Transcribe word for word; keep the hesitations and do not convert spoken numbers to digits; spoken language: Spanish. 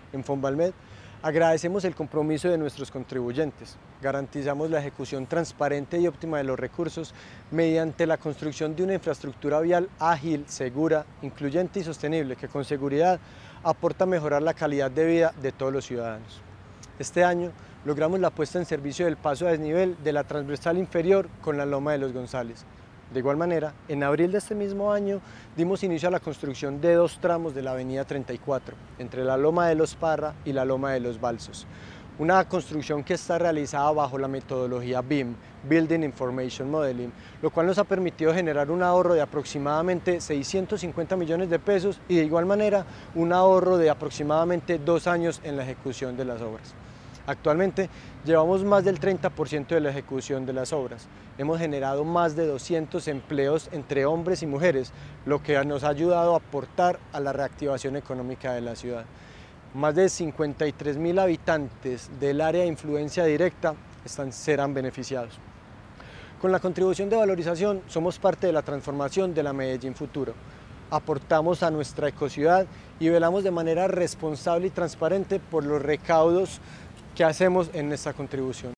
En Fonvalmed agradecemos el compromiso de nuestros contribuyentes, garantizamos la ejecución transparente y óptima de los recursos mediante la construcción de una infraestructura vial ágil, segura, incluyente y sostenible que con seguridad aporta a mejorar la calidad de vida de todos los ciudadanos. Este año logramos la puesta en servicio del paso a desnivel de la transversal inferior con la Loma de los González. De igual manera, en abril de este mismo año dimos inicio a la construcción de dos tramos de la avenida treinta y cuatro, entre la Loma de los Parra y la Loma de los Balsos. Una construcción que está realizada bajo la metodología B I M, Building Information Modeling, lo cual nos ha permitido generar un ahorro de aproximadamente seiscientos cincuenta millones de pesos y de igual manera un ahorro de aproximadamente dos años en la ejecución de las obras. Actualmente llevamos más del treinta por ciento de la ejecución de las obras. Hemos generado más de doscientos empleos entre hombres y mujeres, lo que nos ha ayudado a aportar a la reactivación económica de la ciudad. Más de cincuenta y tres mil habitantes del área de influencia directa están, serán beneficiados. Con la contribución de valorización somos parte de la transformación de la Medellín Futuro. Aportamos a nuestra ecociudad y velamos de manera responsable y transparente por los recaudos que hacemos en esta contribución.